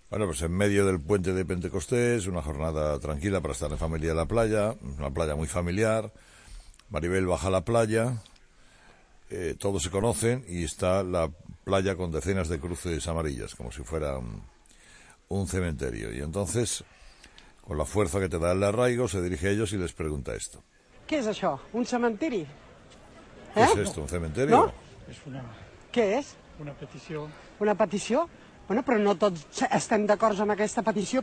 Bueno, pues en medio del puente de Pentecostés, una jornada tranquila para estar en familia en la playa, una playa muy familiar. Maribel baja a la playa, todos se conocen y está la playa con decenas de cruces amarillas, como si fuera un cementerio. Y entonces, con la fuerza que te da el arraigo, se dirige a ellos y les pregunta esto. ¿Qué es eso? ¿Un cementerio? ¿Qué es esto? ¿Un cementerio? ¿No? Què és? Una petició. Una petició? Bueno, però no tots estem d'acord amb aquesta petició.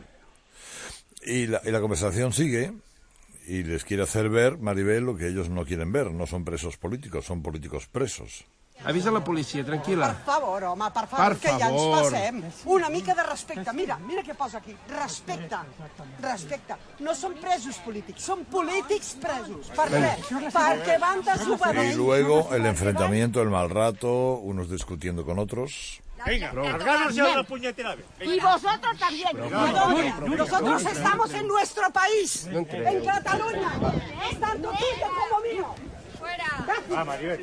Y la conversación sigue y les quiere hacer ver, Maribel, lo que ellos no quieren ver. No son presos políticos, son políticos presos. Avisa la policia, tranquil·la. Per favor, home, per favor, Per que ja ens favor. passem. Una mica de respecte. Mira què posa aquí. Respecte. Respecte. No són presos polítics, són polítics presos. Per què? Perquè van Y desobeir. luego el enfrentamiento, el mal rato, unos discutiendo con otros. Venga, cargaros ya una puñetera vez. Y vosotros también. Nosotros estamos en nuestro país, en Cataluña. Es tanto tuyo como mío. Ah, Maribel.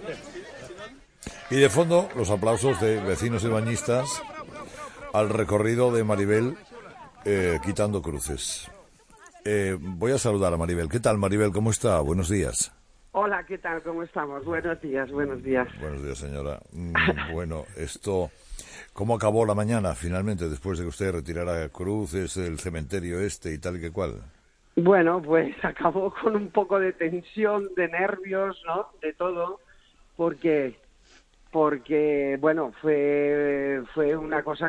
Y de fondo, los aplausos de vecinos y bañistas al recorrido de Maribel quitando cruces. Voy a saludar a Maribel. ¿Qué tal, Maribel? ¿Cómo está? Buenos días. Hola, ¿qué tal? ¿Cómo estamos? Buenos días, buenos días. Buenos días, señora. Bueno, ¿cómo acabó la mañana finalmente después de que usted retirara cruces del cementerio este y tal y que cual? Bueno, pues acabó con un poco de tensión, de nervios, ¿no? De todo, porque bueno, fue una cosa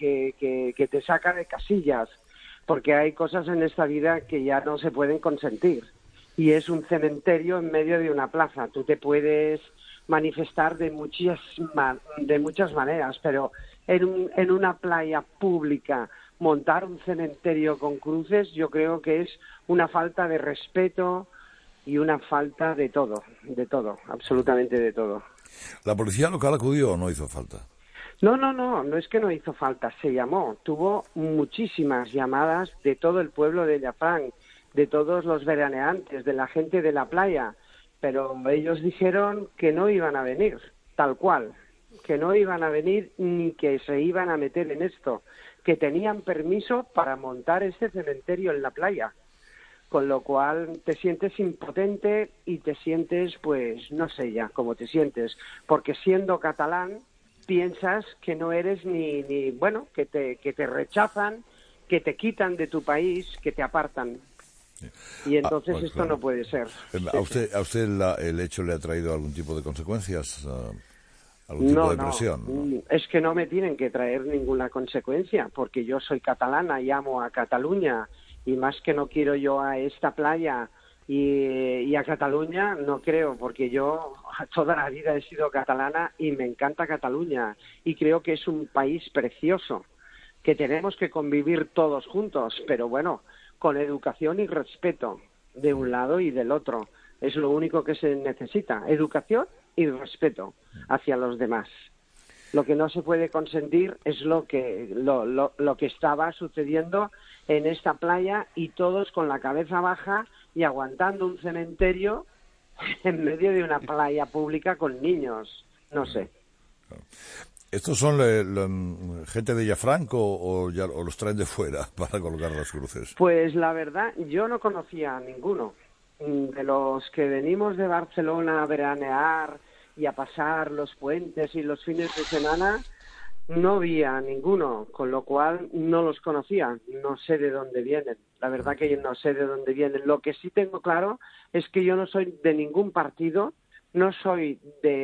que te saca de casillas, porque hay cosas en esta vida que ya no se pueden consentir. Y es un cementerio en medio de una plaza. Tú te puedes manifestar de muchas maneras, pero en una playa pública montar un cementerio con cruces, yo creo que es una falta de respeto y una falta de todo, absolutamente de todo. ¿La policía local acudió o no hizo falta? No es que no hizo falta, se llamó. Tuvo muchísimas llamadas de todo el pueblo de Llafranc, de todos los veraneantes, de la gente de la playa, pero ellos dijeron que no iban a venir, tal cual, que no iban a venir ni que se iban a meter en esto, que tenían permiso para montar ese cementerio en la playa, con lo cual te sientes impotente y te sientes, pues, no sé ya cómo te sientes, porque siendo catalán piensas que no eres ni bueno, que te rechazan, que te quitan de tu país, que te apartan. Y entonces pues, esto claro. no puede ser. ¿A usted el hecho le ha traído algún tipo de consecuencias? ¿Algún tipo de presión? No, es que no me tienen que traer ninguna consecuencia, porque yo soy catalana y amo a Cataluña, y más que no quiero yo a esta playa y a Cataluña, no creo, porque yo toda la vida he sido catalana y me encanta Cataluña, y creo que es un país precioso, que tenemos que convivir todos juntos, pero bueno, con educación y respeto de un lado y del otro. Es lo único que se necesita, educación y respeto hacia los demás. Lo que no se puede consentir es lo que estaba sucediendo en esta playa, y todos con la cabeza baja y aguantando un cementerio en medio de una playa pública con niños. No sé. ¿Estos son gente de Llafranc o los traen de fuera para colocar las cruces? Pues la verdad, yo no conocía a ninguno. De los que venimos de Barcelona a veranear y a pasar los puentes y los fines de semana, no vi a ninguno, con lo cual no los conocía, no sé de dónde vienen. La verdad que yo no sé de dónde vienen. Lo que sí tengo claro es que yo no soy de ningún partido, no soy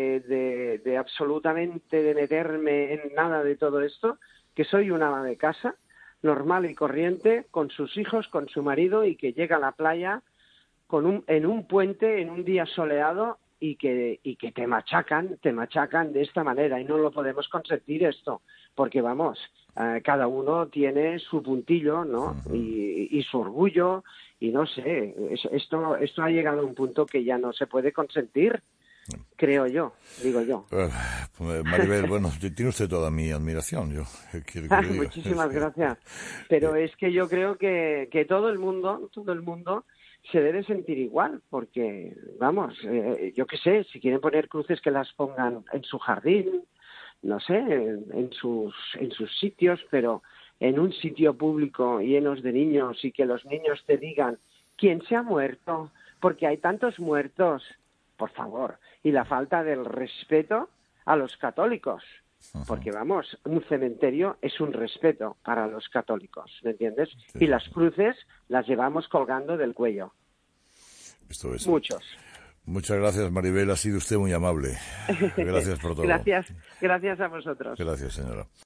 de absolutamente de meterme en nada de todo esto, que soy una ama de casa, normal y corriente, con sus hijos, con su marido, y que llega a la playa en un puente, en un día soleado, y que te machacan de esta manera, y no lo podemos consentir esto, porque vamos, cada uno tiene su puntillo, ¿no? Y su orgullo, y no sé, esto ha llegado a un punto que ya no se puede consentir, creo yo, digo yo. Maribel, bueno, tiene usted toda mi admiración, yo quiero que le diga. Muchísimas gracias, pero es que yo creo que todo el mundo se debe sentir igual, porque, vamos, yo qué sé, si quieren poner cruces, que las pongan en su jardín, no sé, en sus sitios, pero en un sitio público llenos de niños y que los niños te digan quién se ha muerto, porque hay tantos muertos, por favor, y la falta del respeto a los católicos, porque vamos, un cementerio es un respeto para los católicos, ¿me entiendes? Sí. Y las cruces las llevamos colgando del cuello. Esto es. Muchos. Muchas gracias, Maribel, ha sido usted muy amable. Gracias por todo. Gracias a vosotros. Gracias, señora.